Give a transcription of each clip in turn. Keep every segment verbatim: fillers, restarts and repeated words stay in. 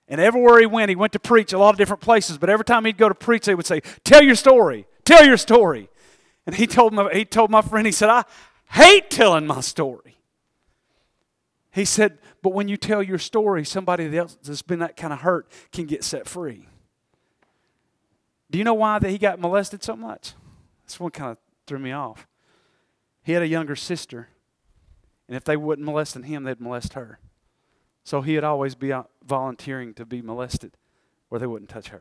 And everywhere he went, he went to preach a lot of different places. But every time he'd go to preach, they would say, tell your story. Tell your story. And he told my, he told my friend, he said, I hate telling my story. He said, but when you tell your story, somebody else that's been that kind of hurt can get set free. Do you know why that he got molested so much? This one kind of threw me off. He had a younger sister. And if they wouldn't molest him, they'd molest her. So he'd always be out volunteering to be molested where they wouldn't touch her.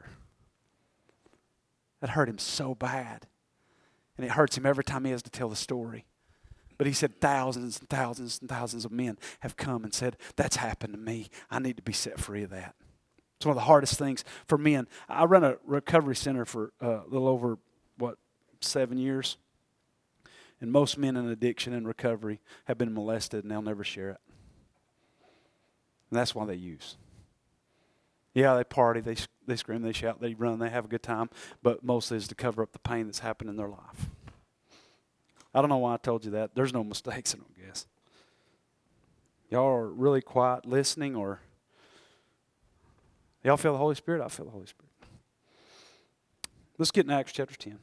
That hurt him so bad. And it hurts him every time he has to tell the story. But he said thousands and thousands and thousands of men have come and said, that's happened to me. I need to be set free of that. It's one of the hardest things for men. I run a recovery center for uh, a little over, what, seven years. And most men in addiction and recovery have been molested and they'll never share it. And that's why they use. Yeah, they party, they they scream, they shout, they run, they have a good time, but mostly is to cover up the pain that's happened in their life. I don't know why I told you that. There's no mistakes, I don't guess. Y'all are really quiet listening, or y'all feel the Holy Spirit? I feel the Holy Spirit. Let's get in Acts chapter ten.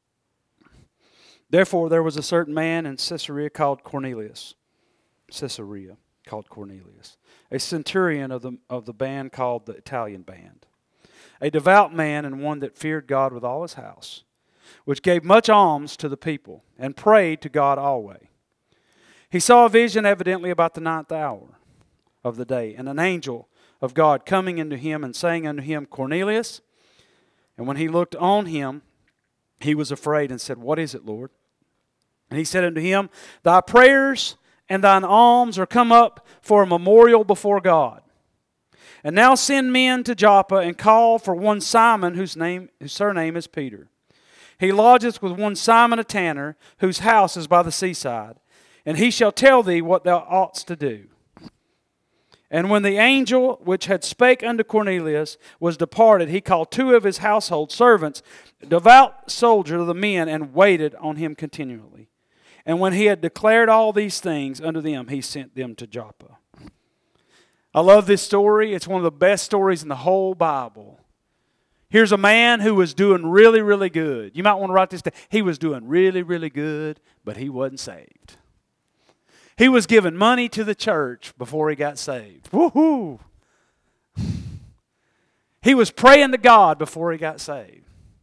Therefore, there was a certain man in Caesarea called Cornelius. Caesarea called Cornelius. A centurion of the of the band called the Italian band. A devout man and one that feared God with all his house, which gave much alms to the people, and prayed to God always. He saw a vision evidently about the ninth hour of the day, and an angel of God coming into him and saying unto him, Cornelius. And when he looked on him, he was afraid and said, What is it, Lord? And he said unto him, Thy prayers and thine alms are come up for a memorial before God. And now send men to Joppa and call for one Simon, whose name, whose surname is Peter. He lodgeth with one Simon a tanner, whose house is by the seaside. And he shall tell thee what thou oughtest to do. And when the angel which had spake unto Cornelius was departed, he called two of his household servants, devout soldiers of the men, and waited on him continually. And when he had declared all these things unto them, he sent them to Joppa. I love this story. It's one of the best stories in the whole Bible. Here's a man who was doing really, really good. You might want to write this down. He was doing really, really good, but he wasn't saved. He was giving money to the church before he got saved. Woohoo! He was praying to God before he got saved.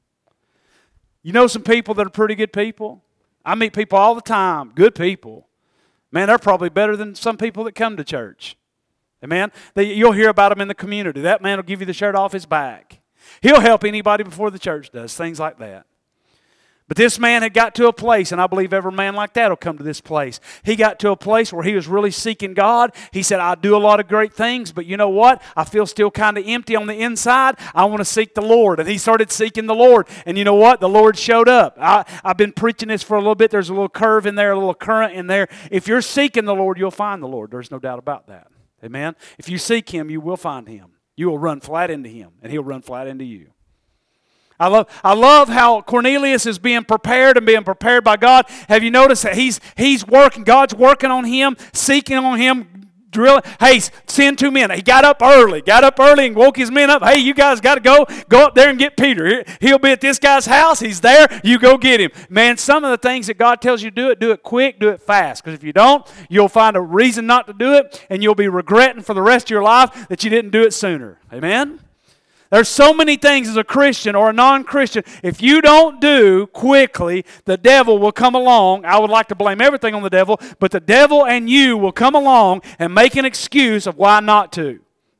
You know some people that are pretty good people? I meet people all the time, good people. Man, they're probably better than some people that come to church. Amen? They, you'll hear about them in the community. That man will give you the shirt off his back. He'll help anybody before the church does, things like that. But this man had got to a place, and I believe every man like that will come to this place. He got to a place where he was really seeking God. He said, I do a lot of great things, but you know what? I feel still kind of empty on the inside. I want to seek the Lord. And he started seeking the Lord. And you know what? The Lord showed up. I, I've been preaching this for a little bit. There's a little curve in there, a little current in there. If you're seeking the Lord, you'll find the Lord. There's no doubt about that. Amen? If you seek Him, you will find Him. You will run flat into Him, and He'll run flat into you. I love, I love how Cornelius is being prepared and being prepared by God. Have you noticed that he's he's working, God's working on him, seeking on him, drilling. Hey, send two men. He got up early, got up early and woke his men up. Hey, you guys got to go. Go up there and get Peter. He'll be at this guy's house. He's there. You go get him. Man, some of the things that God tells you to do it, do it quick, do it fast. Because if you don't, you'll find a reason not to do it, and you'll be regretting for the rest of your life that you didn't do it sooner. Amen? There's so many things as a Christian or a non-Christian, if you don't do quickly, the devil will come along. I would like to blame everything on the devil, but the devil and you will come along and make an excuse of why not to.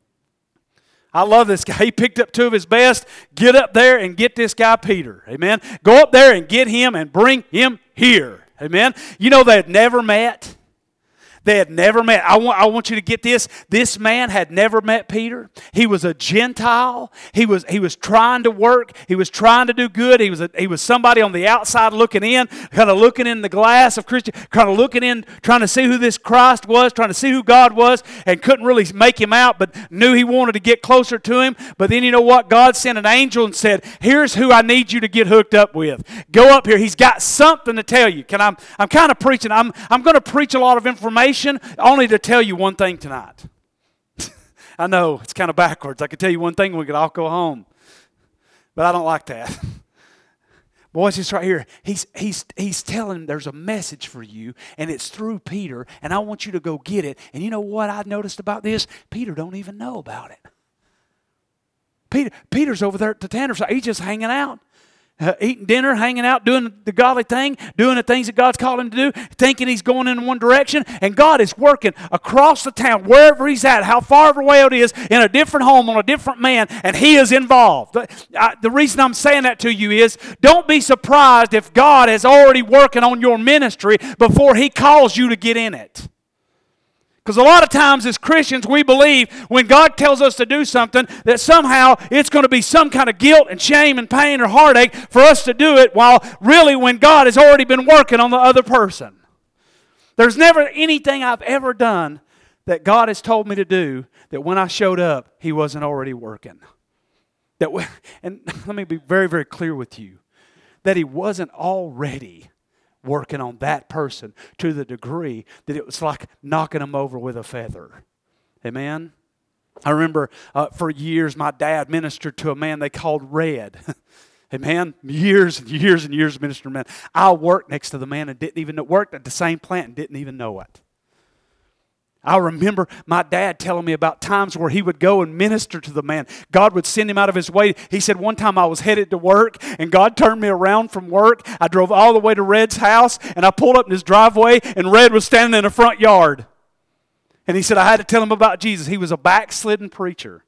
I love this guy. He picked up two of his best. Get up there and get this guy Peter. Amen. Go up there and get him and bring him here. Amen. You know they had never met. They had never met. I want, I want you to get this. This man had never met Peter. He was a Gentile. He was, he was trying to work. He was trying to do good. He was, a, he was somebody on the outside looking in, kind of looking in the glass of Christian, kind of looking in, trying to see who this Christ was, trying to see who God was, and couldn't really make him out, but knew he wanted to get closer to him. But then you know what? God sent an angel and said, here's who I need you to get hooked up with. Go up here. He's got something to tell you. Can I, I'm, I'm kind of preaching. I'm, I'm going to preach a lot of information only to tell you one thing tonight. I know, it's kind of backwards. I can tell you one thing, we could all go home. But I don't like that. But watch this right here. He's, he's, he's telling him there's a message for you, and it's through Peter, and I want you to go get it. And you know what I noticed about this? Peter don't even know about it. Peter, Peter's over there at the Tanner's side. He's just hanging out. Uh, eating dinner, hanging out, doing the godly thing, doing the things that God's called him to do, thinking he's going in one direction, and God is working across the town, wherever he's at, how far away it is, in a different home, on a different man, and he is involved. I, the reason I'm saying that to you is, don't be surprised if God is already working on your ministry before he calls you to get in it. Because a lot of times as Christians, we believe when God tells us to do something that somehow it's going to be some kind of guilt and shame and pain or heartache for us to do it, while really when God has already been working on the other person. There's never anything I've ever done that God has told me to do that when I showed up, he wasn't already working. That we, and let me be very, very clear with you, that he wasn't already working on that person to the degree that it was like knocking them over with a feather. Amen? I remember uh, for years my dad ministered to a man they called Red. Amen? Years and years and years of ministering to men. I worked next to the man and didn't even know, worked at the same plant and didn't even know it. I remember my dad telling me about times where he would go and minister to the man. God would send him out of his way. He said one time I was headed to work and God turned me around from work. I drove all the way to Red's house and I pulled up in his driveway and Red was standing in the front yard. And he said I had to tell him about Jesus. He was a backslidden preacher.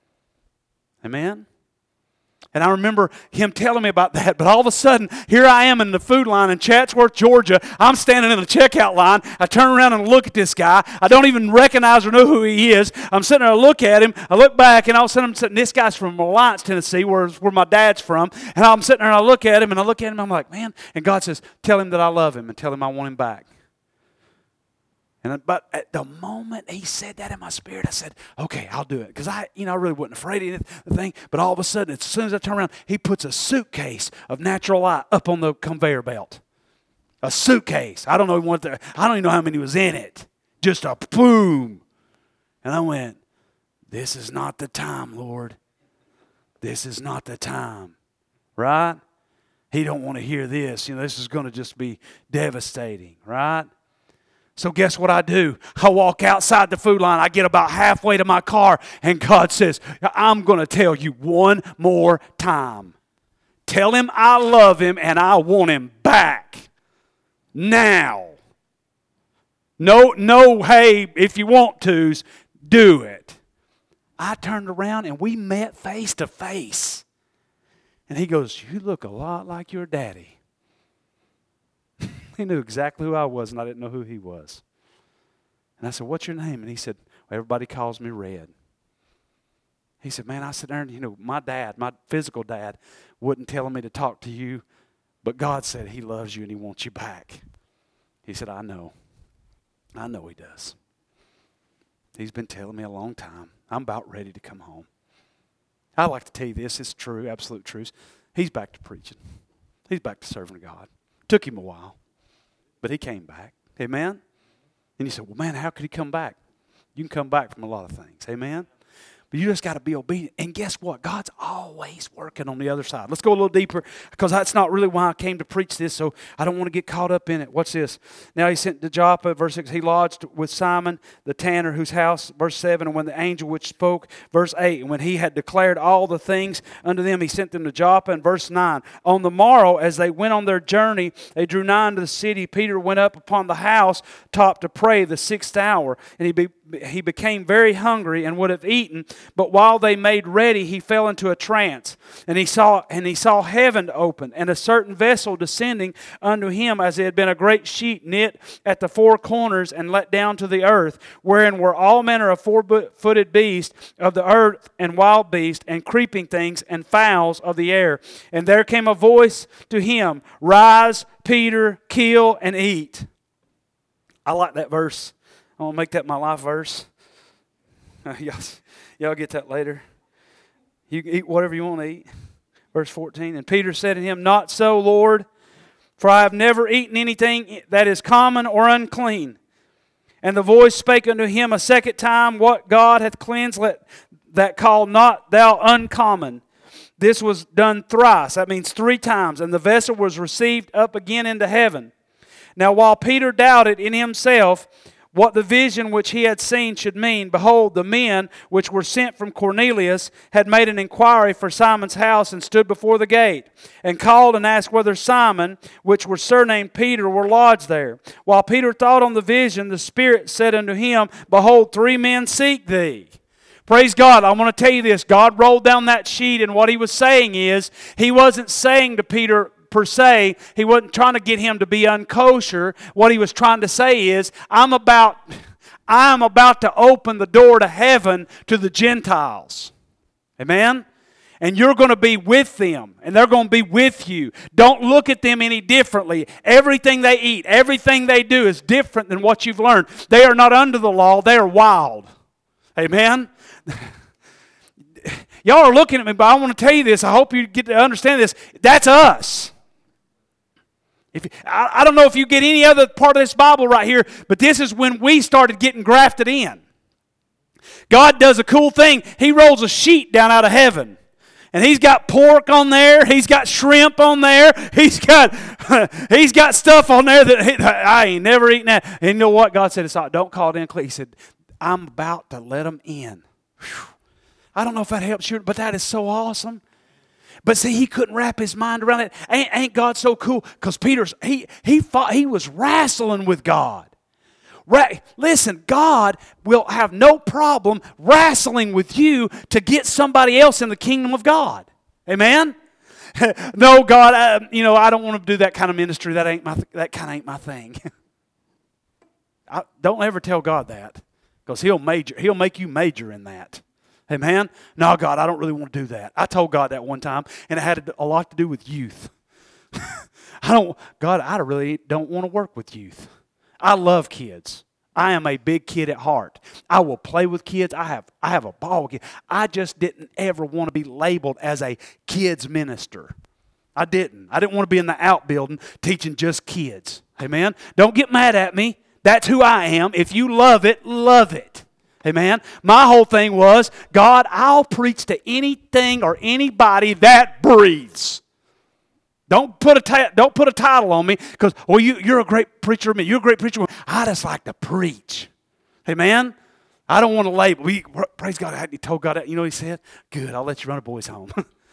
Amen? And I remember him telling me about that. But all of a sudden, here I am in the food line in Chatsworth, Georgia. I'm standing in the checkout line. I turn around and look at this guy. I don't even recognize or know who he is. I'm sitting there, I look at him. I look back, and all of a sudden I'm sitting, this guy's from Alliance, Tennessee, where, where my dad's from. And I'm sitting there, and I look at him, and I look at him, and I'm like, man. And God says, tell him that I love him and tell him I want him back. And but at the moment he said that in my spirit, I said, okay, I'll do it. Because I, you know, I really wasn't afraid of the thing. But all of a sudden, as soon as I turn around, he puts a suitcase of Natural Light up on the conveyor belt. A suitcase. I don't know what the, I don't even know how many was in it. Just a boom. And I went, this is not the time, Lord. This is not the time. Right? He don't want to hear this. You know, this is going to just be devastating. Right? So guess what I do? I walk outside the food line. I get about halfway to my car, and God says, I'm going to tell you one more time. Tell him I love him and I want him back. Now. No, no, hey, if you want to, do it. I turned around and we met face to face. And he goes, you look a lot like your daddy. He knew exactly who I was, and I didn't know who he was. And I said, what's your name? And he said, well, everybody calls me Red. He said, man, I said, Aaron, you know, my dad, my physical dad, wouldn't tell me to talk to you, but God said he loves you and he wants you back. He said, I know. I know he does. He's been telling me a long time. I'm about ready to come home. I like to tell you this. It's true, absolute truth. He's back to preaching. He's back to serving God. Took him a while. But he came back. Amen? And you said, well, man, how could he come back? You can come back from a lot of things. Amen? But you just got to be obedient. And guess what? God's always working on the other side. Let's go a little deeper, because that's not really why I came to preach this, so I don't want to get caught up in it. What's this? Now he sent to Joppa, verse six, he lodged with Simon the tanner, whose house, verse seven, and when the angel which spoke, verse eight, and when he had declared all the things unto them, he sent them to Joppa, and verse nine, on the morrow, as they went on their journey, they drew nigh unto the city. Peter went up upon the house top to pray the sixth hour, and he be, he became very hungry and would have eaten. But while they made ready, he fell into a trance, and he saw and he saw heaven open, and a certain vessel descending unto him, as it had been a great sheet knit at the four corners and let down to the earth, wherein were all manner of four-footed beasts of the earth, and wild beasts, and creeping things, and fowls of the air. And there came a voice to him, Rise, Peter, kill and eat. I like that verse. I'm going to make that my life verse. y'all, y'all get that later. You can eat whatever you want to eat. Verse fourteen. And Peter said to him, Not so, Lord, for I have never eaten anything that is common or unclean. And the voice spake unto him a second time, What God hath cleansed, let that call not thou uncommon. This was done thrice. That means three times. And the vessel was received up again into heaven. Now while Peter doubted in himself what the vision which he had seen should mean, behold, the men which were sent from Cornelius had made an inquiry for Simon's house, and stood before the gate, and called and asked whether Simon, which were surnamed Peter, were lodged there. While Peter thought on the vision, the Spirit said unto him, Behold, three men seek thee. Praise God. I want to tell you this. God rolled down that sheet, and what he was saying is, he wasn't saying to Peter per se, he wasn't trying to get him to be unkosher. What he was trying to say is, I'm about, I'm about to open the door to heaven to the Gentiles. Amen? And you're going to be with them, and they're going to be with you. Don't look at them any differently. Everything they eat, everything they do is different than what you've learned. They are not under the law. They are wild. Amen? Y'all are looking at me, but I want to tell you this. I hope you get to understand this. That's us. If, I, I don't know if you get any other part of this Bible right here, but this is when we started getting grafted in. God does a cool thing. He rolls a sheet down out of heaven. And he's got pork on there. He's got shrimp on there. He's got he's got stuff on there that I ain't never eaten that. And you know what? God said, it's not, don't call it in. He said, I'm about to let them in. Whew. I don't know if that helps you, but that is so awesome. But see, he couldn't wrap his mind around it. Ain't, ain't God so cool? Because Peter's, he, he, fought, he was wrestling with God. Right? Listen, God will have no problem wrestling with you to get somebody else in the kingdom of God. Amen? No, God, I, you know, I don't want to do that kind of ministry. That ain't my, that kind of ain't my thing. I, don't ever tell God that, because he'll major, he'll make you major in that. Amen? No, God, I don't really want to do that. I told God that one time, and it had a lot to do with youth. I don't, God, I really don't want to work with youth. I love kids. I am a big kid at heart. I will play with kids. I have, I have a ball with kids. I just didn't ever want to be labeled as a kids minister. I didn't. I didn't want to be in the outbuilding teaching just kids. Amen? Don't get mad at me. That's who I am. If you love it, love it. Amen. My whole thing was, God, I'll preach to anything or anybody that breathes. Don't put a ta- don't put a title on me, because well, you you're a great preacher. Me, you're a great preacher. I just like to preach. Amen. I don't want to label. We praise God. I told God that. You know what he said? Good. I'll let you run a boys home.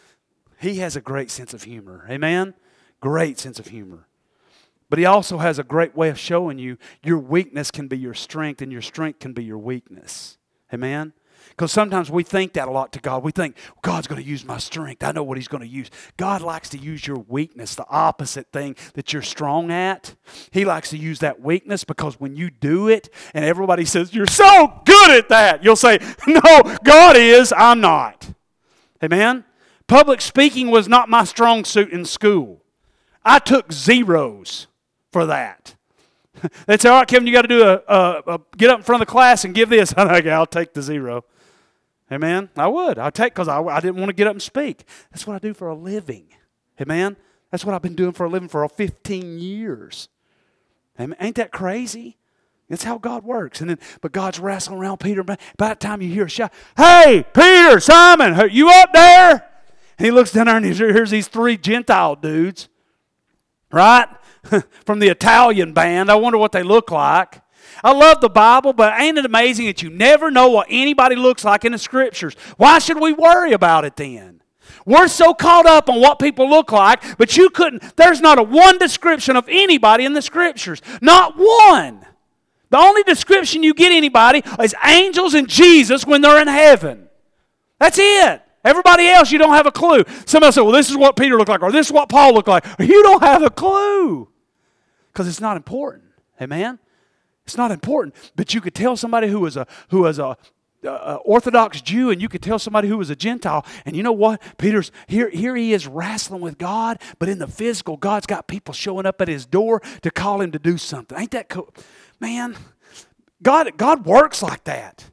He has a great sense of humor. Amen. Great sense of humor. But he also has a great way of showing you your weakness can be your strength, and your strength can be your weakness. Amen? Because sometimes we think that a lot to God. We think, God's going to use my strength. I know what he's going to use. God likes to use your weakness, the opposite thing that you're strong at. He likes to use that weakness, because when you do it and everybody says, you're so good at that, you'll say, no, God is, I'm not. Amen? Public speaking was not my strong suit in school. I took zeros for that. They say, all right, Kevin, you got to do a, a, a get up in front of the class and give this. I'm like, I'll take the zero. Amen? I would. I'll take, because I, I didn't want to get up and speak. That's what I do for a living. Amen? That's what I've been doing for a living for fifteen years. Amen? Ain't that crazy? That's how God works. And then, but God's wrestling around Peter. By the time you hear a shout, hey, Peter, Simon, you up there? And he looks down there and here's these three Gentile dudes. Right? From the Italian band. I wonder what they look like. I love the Bible, but ain't it amazing that you never know what anybody looks like in the Scriptures? Why should we worry about it then? We're so caught up on what people look like, but you couldn't, there's not a one description of anybody in the Scriptures. Not one. The only description you get anybody is angels and Jesus when they're in heaven. That's it. Everybody else, you don't have a clue. Somebody say, well, this is what Peter looked like, or this is what Paul looked like. You don't have a clue. Because it's not important. Amen? It's not important. But you could tell somebody who was a who was a, a, a Orthodox Jew, and you could tell somebody who was a Gentile. And you know what? Peter's, here, here he is wrestling with God, but in the physical, God's got people showing up at his door to call him to do something. Ain't that cool? Man, God, God works like that.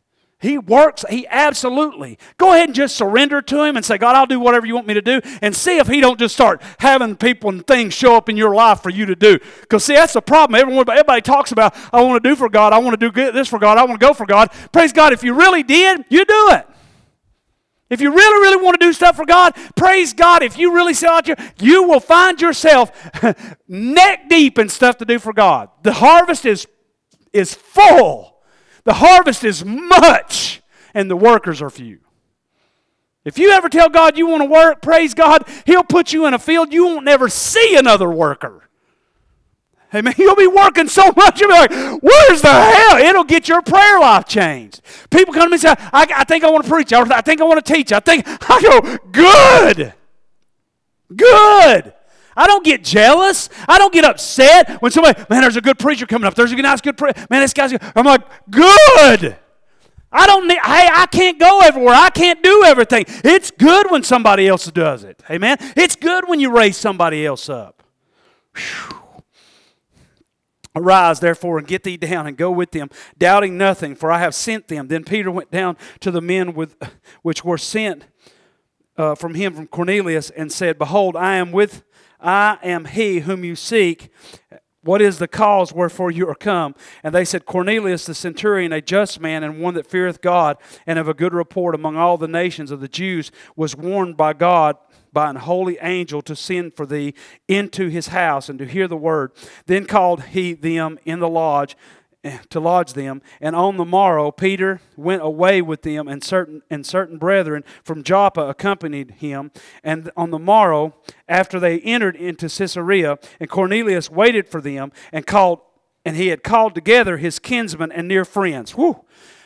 He works, he absolutely. Go ahead and just surrender to him and say, God, I'll do whatever you want me to do, and see if he don't just start having people and things show up in your life for you to do. Because see, that's the problem. Everyone, everybody talks about, I want to do for God, I want to do this for God, I want to go for God. Praise God, if you really did, you do it. If you really, really want to do stuff for God, praise God, if you really sell out your, you will find yourself neck deep in stuff to do for God. The harvest is, is full. The harvest is much, and the workers are few. If you ever tell God you want to work, praise God, He'll put you in a field you won't never see another worker. Amen. You'll be working so much, you'll be like, where's the hell? It'll get your prayer life changed. People come to me and say, I, I think I want to preach. I think I want to teach. I think, I go, good. Good. I don't get jealous. I don't get upset when somebody, man, there's a good preacher coming up. There's a nice good preacher. Man, this guy's good. I'm like, good. I don't need, hey, I can't go everywhere. I can't do everything. It's good when somebody else does it. Amen. It's good when you raise somebody else up. Whew. Arise, therefore, and get thee down, and go with them, doubting nothing, for I have sent them. Then Peter went down to the men with, which were sent uh, from him from Cornelius, and said, Behold, I am with I am he whom you seek. What is the cause wherefore you are come? And they said, Cornelius the centurion, a just man, and one that feareth God, and of a good report among all the nations of the Jews, was warned by God by an holy angel to send for thee into his house, and to hear the word. Then called he them in the lodge, to lodge them. And on the morrow Peter went away with them, and certain and certain brethren from Joppa accompanied him. And on the morrow, after they entered into Caesarea, and Cornelius waited for them, and called, and he had called together his kinsmen and near friends. Whew.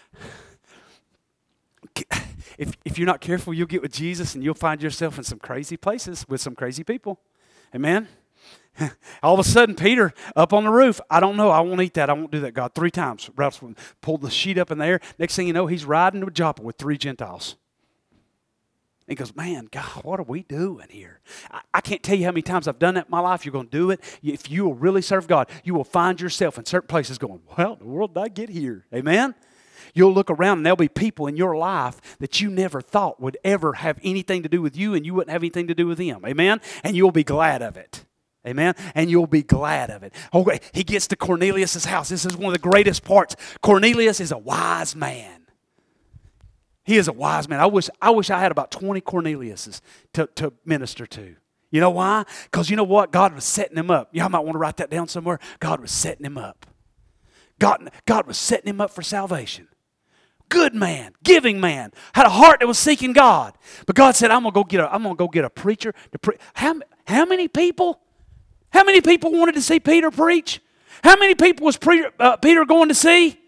If if you're not careful, you'll get with Jesus, and you'll find yourself in some crazy places with some crazy people. Amen. All of a sudden, Peter up on the roof. I don't know. I won't eat that. I won't do that, God. Three times. Ralph pulled the sheet up in the air. Next thing you know, he's riding to Joppa with three Gentiles. He goes, man, God, what are we doing here? I, I can't tell you how many times I've done that in my life. You're going to do it. If you will really serve God, you will find yourself in certain places going, well, in the world did I get here? Amen? You'll look around and there'll be people in your life that you never thought would ever have anything to do with you, and you wouldn't have anything to do with them. Amen? And you'll be glad of it. Amen? And you'll be glad of it. Okay, he gets to Cornelius' house. This is one of the greatest parts. Cornelius is a wise man. He is a wise man. I wish I wish I had about twenty Corneliuses to, to minister to. You know why? Because you know what? God was setting him up. Y'all might want to write that down somewhere. God was setting him up. God, God was setting him up for salvation. Good man, giving man, had a heart that was seeking God. But God said, I'm gonna go get a, I'm gonna go get a preacher to preach. How, how many people? How many people wanted to see Peter preach? How many people was pre- uh, Peter going to see?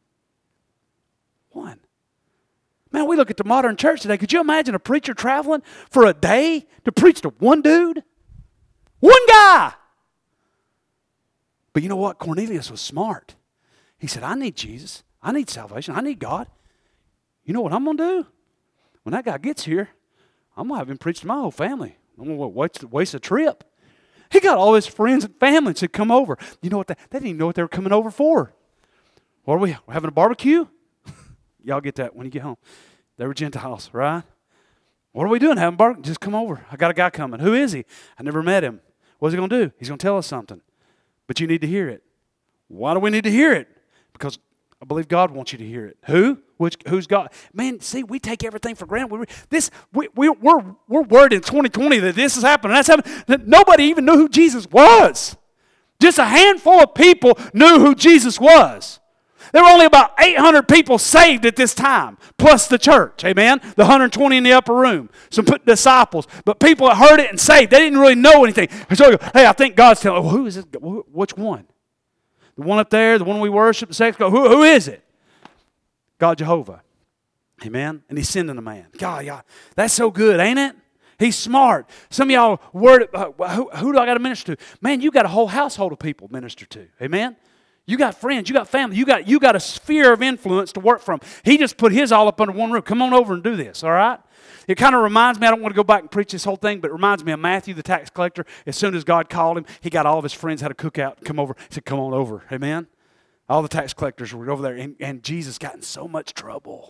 One. Man, we look at the modern church today. Could you imagine a preacher traveling for a day to preach to one dude? One guy. But you know what? Cornelius was smart. He said, I need Jesus. I need salvation. I need God. You know what I'm going to do? When that guy gets here, I'm going to have him preach to my whole family. I'm going to waste, waste a trip. He got all his friends and family and said, come over. You know what? They, they didn't even know what they were coming over for. What are we? We're having a barbecue? Y'all get that when you get home. They were Gentiles, right? What are we doing? Having a barbecue? Just come over. I got a guy coming. Who is he? I never met him. What's he going to do? He's going to tell us something. But you need to hear it. Why do we need to hear it? Because I believe God wants you to hear it. Who? Which? Who's God? Man, see, we take everything for granted. We, this, we, we, we're, we're worried in twenty twenty that this is happening. That's happening. That nobody even knew who Jesus was. Just a handful of people knew who Jesus was. There were only about eight hundred people saved at this time, plus the church, amen? The one hundred twenty in the upper room, some disciples. But people that heard it and saved, they didn't really know anything. So, hey, I think God's telling, oh, who is this? Which one? The one up there, the one we worship, the second, who, who is it? God Jehovah. Amen? And he's sending a man. God, y'all, that's so good, ain't it? He's smart. Some of y'all word, uh, who, who do I got to minister to? Man, you got a whole household of people to minister to. Amen? You got friends, you got family, you got, you got a sphere of influence to work from. He just put his all up under one roof. Come on over and do this, all right? It kind of reminds me, I don't want to go back and preach this whole thing, but it reminds me of Matthew, the tax collector. As soon as God called him, he got all of his friends had a cookout and come over. He said, come on over, amen? All the tax collectors were over there, and, and Jesus got in so much trouble.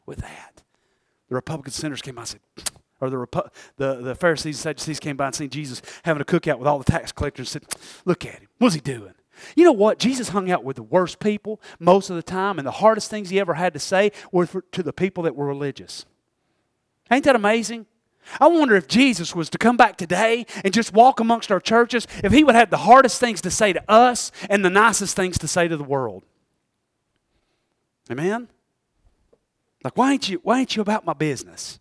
with that. The Republican senators came by and said, or the, Repu- the, the Pharisees and Sadducees came by and seen Jesus having a cookout with all the tax collectors and said, look at him. What's he doing? You know what? Jesus hung out with the worst people most of the time, and the hardest things he ever had to say were for, to the people that were religious. Ain't that amazing? I wonder if Jesus was to come back today and just walk amongst our churches, if he would have the hardest things to say to us and the nicest things to say to the world. Amen? Like, why ain't you, why ain't you about my business?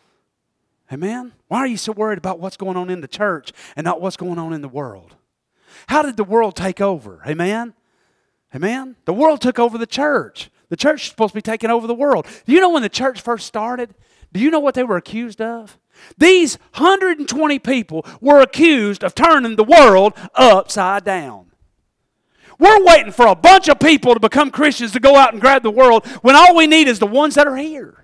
Amen? Why are you so worried about what's going on in the church and not what's going on in the world? How did the world take over? Amen? Amen? The world took over the church. The church is supposed to be taking over the world. Do you know when the church first started? Do you know what they were accused of? These one hundred twenty people were accused of turning the world upside down. We're waiting for a bunch of people to become Christians to go out and grab the world when all we need is the ones that are here.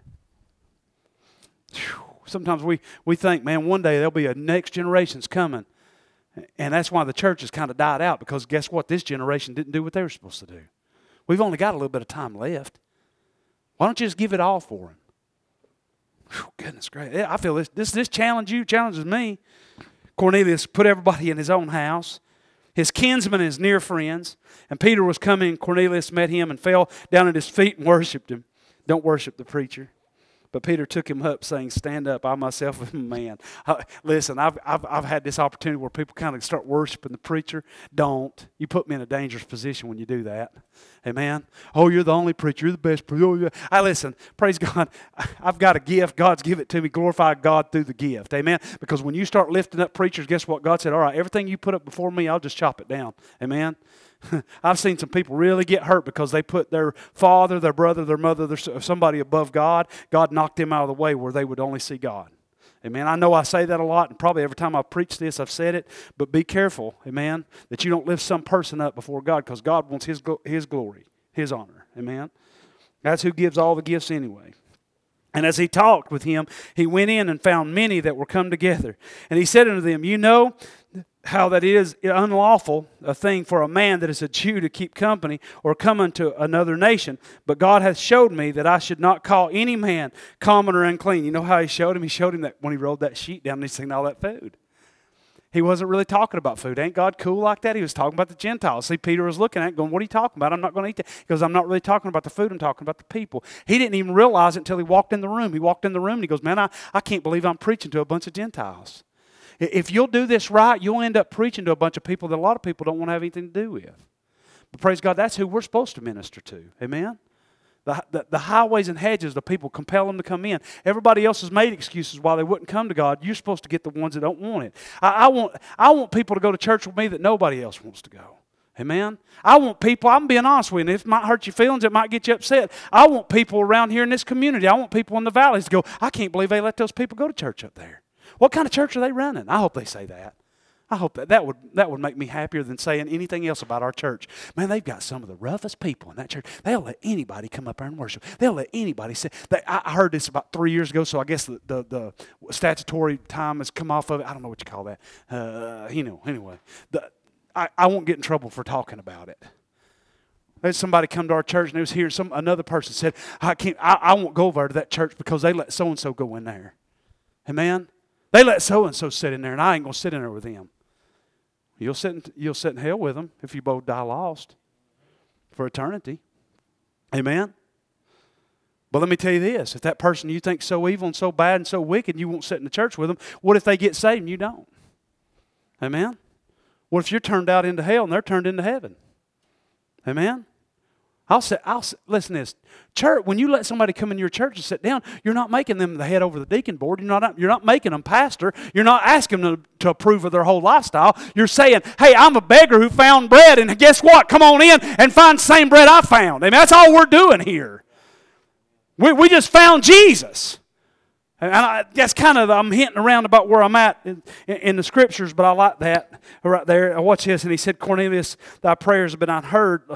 Whew. Sometimes we, we think, man, one day there'll be a next generation's coming. And that's why the church has kind of died out, because guess what? This generation didn't do what they were supposed to do. We've only got a little bit of time left. Why don't you just give it all for him? Whew, goodness gracious. I feel this, this, this challenge you, challenges me. Cornelius put everybody in his own house, his kinsmen and his near friends. And Peter was coming, Cornelius met him and fell down at his feet and worshiped him. Don't worship the preacher. But Peter took him up, saying, stand up, I myself am a man. Uh, listen, I've, I've, I've had this opportunity where people kind of start worshiping the preacher. Don't. You put me in a dangerous position when you do that. Amen? Oh, you're the only preacher. You're the best preacher. Oh, yeah. I listen, praise God. I've got a gift. God's given it to me. Glorify God through the gift. Amen? Because when you start lifting up preachers, guess what? God said, all right, everything you put up before me, I'll just chop it down. Amen? I've seen some people really get hurt because they put their father, their brother, their mother, their, somebody above God. God knocked them out of the way where they would only see God. Amen. I know I say that a lot, and probably every time I preach this, I've said it, but be careful, amen, that you don't lift some person up before God, because God wants His, His glory, His honor. Amen. That's who gives all the gifts anyway. And as he talked with him, he went in and found many that were come together. And he said unto them, you know how that it is unlawful a thing for a man that is a Jew to keep company or come unto another nation. But God hath showed me that I should not call any man common or unclean. You know how he showed him? He showed him that when he rolled that sheet down and he's seen all that food. He wasn't really talking about food. Ain't God cool like that? He was talking about the Gentiles. See, Peter was looking at it going, what are you talking about? I'm not going to eat that. He goes, I'm not really talking about the food. I'm talking about the people. He didn't even realize it until he walked in the room. He walked in the room and he goes, man, I, I can't believe I'm preaching to a bunch of Gentiles. If you'll do this right, you'll end up preaching to a bunch of people that a lot of people don't want to have anything to do with. But praise God, that's who we're supposed to minister to. Amen? The, the, the highways and hedges, the people compel them to come in. Everybody else has made excuses why they wouldn't come to God. You're supposed to get the ones that don't want it. I, I want I want people to go to church with me that nobody else wants to go. Amen? I want people, I'm being honest with you, and it might hurt your feelings, it might get you upset. I want people around here in this community, I want people in the valleys to go, I can't believe they let those people go to church up there. What kind of church are they running? I hope they say that. I hope that that would, that would make me happier than saying anything else about our church. Man, they've got some of the roughest people in that church. They'll let anybody come up there and worship. They'll let anybody say. They, I heard this about three years ago, so I guess the, the, the statutory time has come off of it. I don't know what you call that. Uh, you know, anyway. The, I, I won't get in trouble for talking about it. There's somebody come to our church and it was here. Some another person said, I can't. I, I won't go over to that church because they let so-and-so go in there. Amen? They let so-and-so sit in there, and I ain't going to sit in there with them. You'll sit, in, you'll sit in hell with them if you both die lost for eternity. Amen? But let me tell you this. If that person you think is so evil and so bad and so wicked, you won't sit in the church with them, what if they get saved and you don't? Amen? What if you're turned out into hell and they're turned into heaven? Amen? I'll say, I'll say, listen to this. Church, when you let somebody come in your church and sit down, you're not making them the head over the deacon board. You're not, you're not making them pastor. You're not asking them to, to approve of their whole lifestyle. You're saying, hey, I'm a beggar who found bread, and guess what? Come on in and find the same bread I found. I mean, that's all we're doing here. We, we just found Jesus. And I, that's kind of, I'm hinting around about where I'm at in, in, in the scriptures, but I like that right there. Watch this. And he said, Cornelius, thy prayers have been unheard.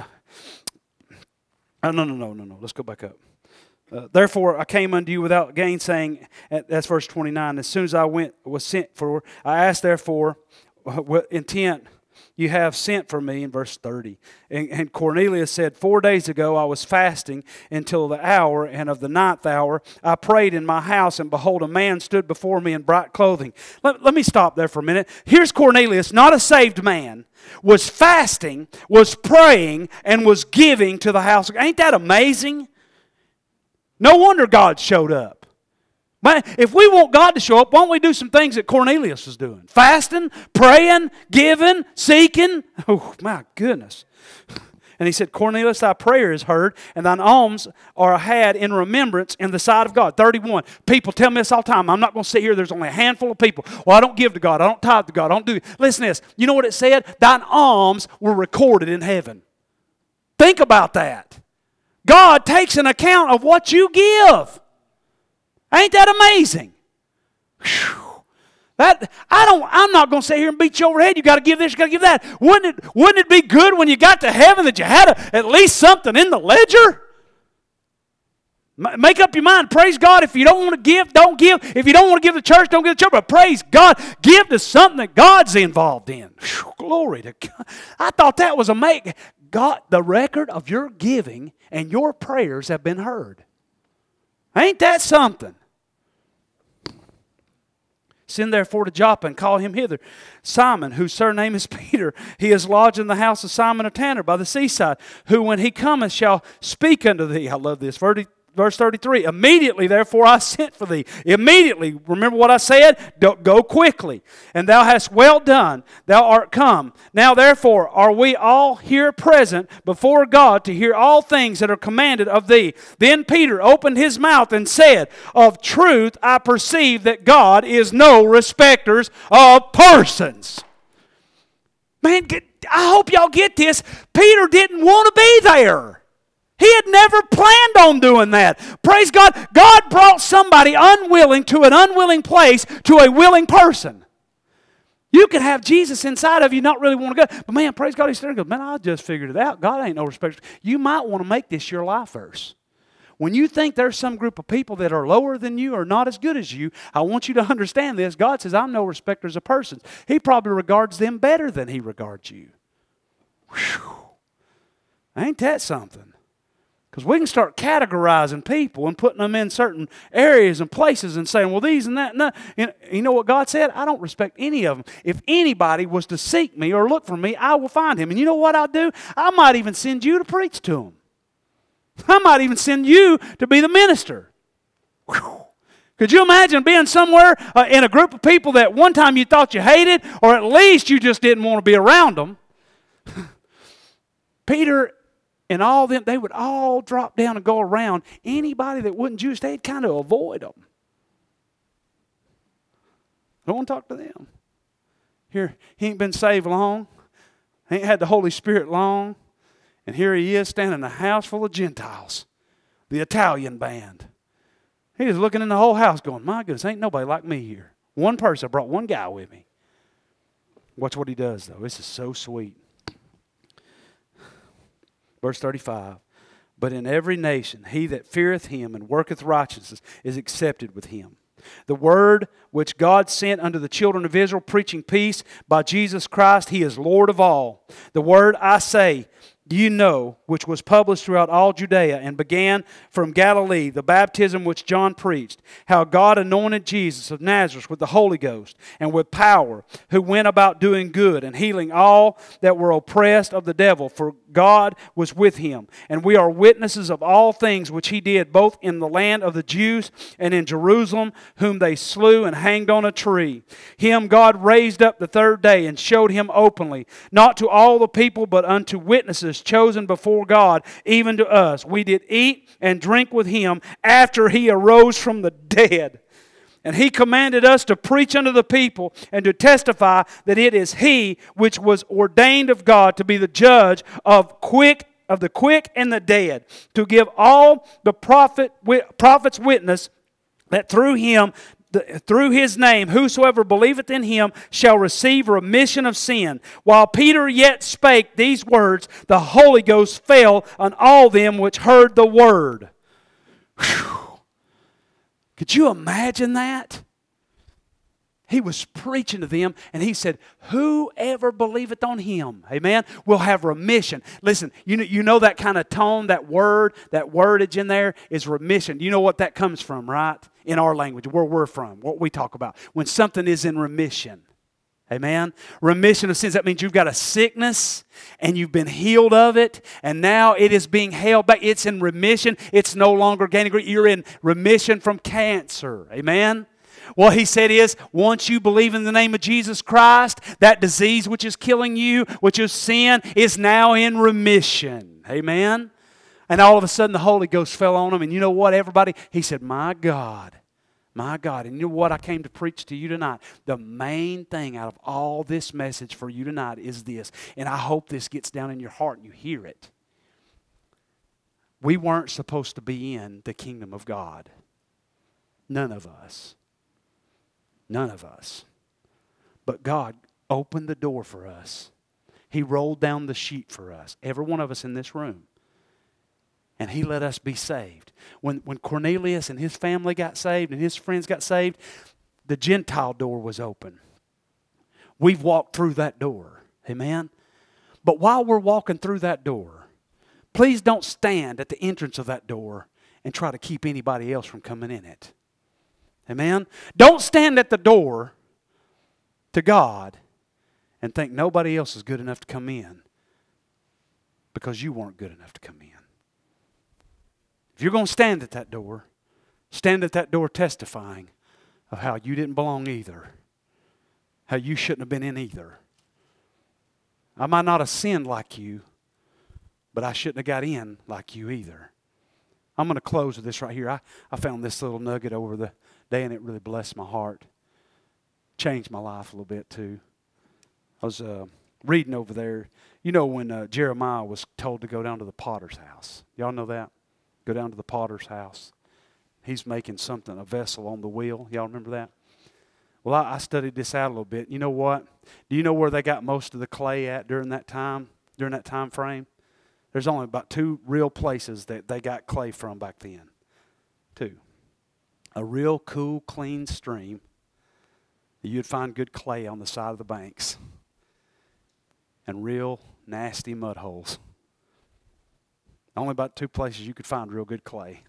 Oh, no, no, no, no, no. Let's go back up. Uh, Therefore, I came unto you without gainsaying. That's verse twenty-nine. As soon as I went, was sent for, I asked therefore, uh, what intent you have sent for me, in verse thirty. And, and Cornelius said, Four days ago I was fasting until the hour, and of the ninth hour I prayed in my house, and behold, a man stood before me in bright clothing. Let, let me stop there for a minute. Here's Cornelius, not a saved man, was fasting, was praying, and was giving to the house. Ain't that amazing? No wonder God showed up. Man, if we want God to show up, why don't we do some things that Cornelius was doing? Fasting, praying, giving, seeking. Oh, my goodness. And he said, Cornelius, thy prayer is heard, and thine alms are had in remembrance in the sight of God. thirty-one. People tell me this all the time. I'm not going to sit here. There's only a handful of people. Well, I don't give to God. I don't tithe to God. I don't do. Listen to this. You know what it said? Thine alms were recorded in heaven. Think about that. God takes an account of what you give. Ain't that amazing? Whew. That I don't. I'm not going to sit here and beat you over the head. You got to give this. You got to give that. Wouldn't it? Wouldn't it be good when you got to heaven that you had a, at least something in the ledger? Make up your mind. Praise God. If you don't want to give, don't give. If you don't want to give to the church, don't give to the church. But praise God. Give to something that God's involved in. Whew, glory to God. I thought that was amazing. God, the record of your giving and your prayers have been heard. Ain't that something? Send therefore to Joppa and call him hither, Simon, whose surname is Peter. He is lodged in the house of Simon a tanner by the seaside, who when he cometh shall speak unto thee. I love this. Verse thirty-three, immediately therefore I sent for thee. Immediately, remember what I said? Don't go quickly. And thou hast well done, thou art come. Now therefore are we all here present before God to hear all things that are commanded of thee. Then Peter opened his mouth and said, Of truth I perceive that God is no respecters of persons. Man, I hope y'all get this. Peter didn't want to be there. He had never planned on doing that. Praise God. God brought somebody unwilling to an unwilling place to a willing person. You can have Jesus inside of you, not really want to go. But man, praise God, he's there and goes, man, I just figured it out. God ain't no respecter. You might want to make this your life verse. When you think there's some group of people that are lower than you or not as good as you, I want you to understand this. God says, I'm no respecter of persons. He probably regards them better than he regards you. Whew. Ain't that something? Because we can start categorizing people and putting them in certain areas and places and saying, well, these and that and that. And you know what God said? I don't respect any of them. If anybody was to seek me or look for me, I will find him. And you know what I'll do? I might even send you to preach to them. I might even send you to be the minister. Whew. Could you imagine being somewhere uh, in a group of people that one time you thought you hated, or at least you just didn't want to be around them? Peter and all them, they would all drop down and go around. Anybody that wasn't Jewish, they'd kind of avoid them. Don't want to talk to them. Here, he ain't been saved long. Ain't had the Holy Spirit long. And here he is standing in a house full of Gentiles. The Italian band. He was looking in the whole house going, my goodness, ain't nobody like me here. One person, I brought one guy with me. Watch what he does, though. This is so sweet. Verse thirty-five, but in every nation he that feareth him and worketh righteousness is accepted with him. The word which God sent unto the children of Israel, preaching peace by Jesus Christ, he is Lord of all. The word I say, you know, which was published throughout all Judea and began from Galilee, the baptism which John preached, how God anointed Jesus of Nazareth with the Holy Ghost and with power, who went about doing good and healing all that were oppressed of the devil, for God was with him. And we are witnesses of all things which he did, both in the land of the Jews and in Jerusalem, whom they slew and hanged on a tree. Him God raised up the third day and showed him openly, not to all the people, but unto witnesses chosen before God, even to us. We did eat and drink with him after he arose from the dead. And he commanded us to preach unto the people and to testify that it is he which was ordained of God to be the judge of quick of the quick and the dead, to give all the prophet prophets witness that through him The, through his name, whosoever believeth in him shall receive remission of sin. While Peter yet spake these words, the Holy Ghost fell on all them which heard the word. Whew. Could you imagine that? He was preaching to them, and he said, whoever believeth on him, amen, will have remission. Listen, you know, you know that kind of tone, that word, that wordage in there is remission. You know what that comes from, right? In our language, where we're from, what we talk about. When something is in remission. Amen. Remission of sins. That means you've got a sickness and you've been healed of it, and now it is being held back. It's in remission. It's no longer gaining. You're in remission from cancer. Amen. What he said is, once you believe in the name of Jesus Christ, that disease which is killing you, which is sin, is now in remission. Amen. And all of a sudden the Holy Ghost fell on him, and you know what, everybody? He said, my God. My God, and you know what I came to preach to you tonight? The main thing out of all this message for you tonight is this, and I hope this gets down in your heart and you hear it. We weren't supposed to be in the kingdom of God. None of us. None of us. But God opened the door for us. He rolled down the sheet for us, every one of us in this room. And He let us be saved. When, when Cornelius and his family got saved and his friends got saved, the Gentile door was open. We've walked through that door. Amen? But while we're walking through that door, please don't stand at the entrance of that door and try to keep anybody else from coming in it. Amen? Don't stand at the door to God and think nobody else is good enough to come in because you weren't good enough to come in. If you're going to stand at that door, stand at that door testifying of how you didn't belong either. How you shouldn't have been in either. I might not have sinned like you, but I shouldn't have got in like you either. I'm going to close with this right here. I, I found this little nugget over the day, and it really blessed my heart. Changed my life a little bit too. I was uh, reading over there. You know when uh, Jeremiah was told to go down to the potter's house. Y'all know that? Go down to the potter's house. He's making something, a vessel on the wheel. Y'all remember that? Well, I, I studied this out a little bit. You know what? Do you know where they got most of the clay at during that time, during that time frame? There's only about two real places that they got clay from back then. Two. A real cool, clean stream. You'd find good clay on the side of the banks. And real nasty mud holes. Only about two places you could find real good clay.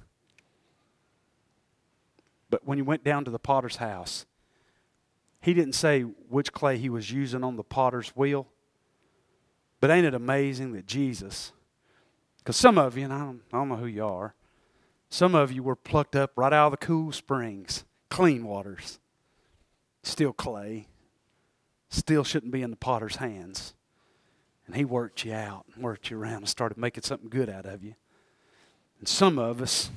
But when you went down to the potter's house, he didn't say which clay he was using on the potter's wheel. But ain't it amazing that Jesus, because some of you, and I don't, I don't know who you are, some of you were plucked up right out of the cool springs, clean waters, still clay, still shouldn't be in the potter's hands. And He worked you out, worked you around, and started making something good out of you. And some of us,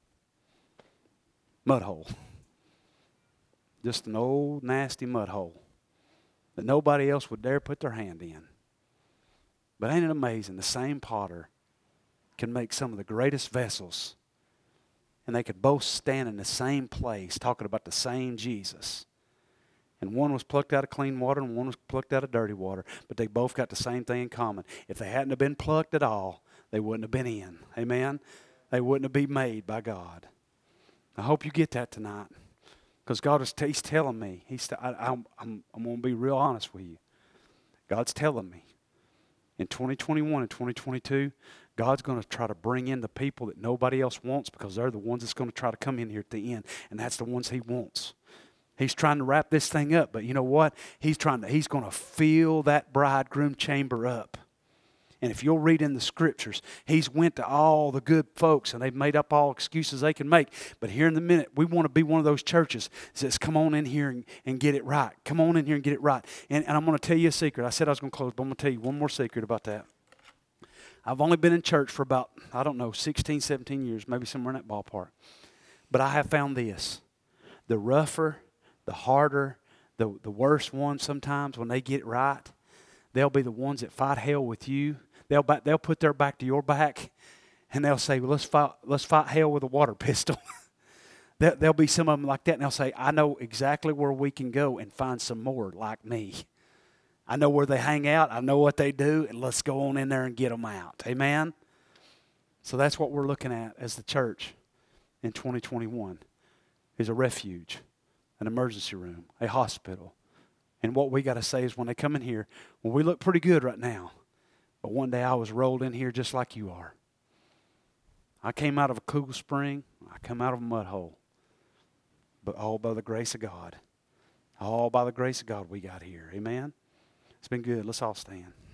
mud hole. Just an old, nasty mud hole that nobody else would dare put their hand in. But ain't it amazing? The same potter can make some of the greatest vessels, and they could both stand in the same place talking about the same Jesus. And one was plucked out of clean water and one was plucked out of dirty water. But they both got the same thing in common. If they hadn't have been plucked at all, they wouldn't have been in. Amen? They wouldn't have been made by God. I hope you get that tonight. Because God is He's telling me. He's I, I'm, I'm, I'm going to be real honest with you. God's telling me. In twenty twenty-one and twenty twenty-two, God's going to try to bring in the people that nobody else wants because they're the ones that's going to try to come in here at the end. And that's the ones He wants. He's trying to wrap this thing up, but you know what? He's trying to, he's going to fill that bridegroom chamber up. And if you'll read in the scriptures, He's went to all the good folks and they've made up all excuses they can make. But here in the minute, we want to be one of those churches that says, come on in here and, and get it right. Come on in here and get it right. And, and I'm going to tell you a secret. I said I was going to close, but I'm going to tell you one more secret about that. I've only been in church for about, I don't know, sixteen, seventeen years, maybe somewhere in that ballpark. But I have found this. The rougher, the harder, the, the worst ones sometimes, when they get it right, they'll be the ones that fight hell with you. They'll back, they'll put their back to your back, and they'll say, well, let's fight, let's fight hell with a water pistol. there, there'll be some of them like that, and they'll say, I know exactly where we can go and find some more like me. I know where they hang out. I know what they do, and let's go on in there and get them out. Amen? So that's what we're looking at as the church in twenty twenty-one, is a refuge. an emergency room, a hospital. And what we got to say is when they come in here, well, we look pretty good right now. But one day I was rolled in here just like you are. I came out of a cool spring. I come out of a mud hole. But all by the grace of God. All by the grace of God we got here. Amen? It's been good. Let's all stand.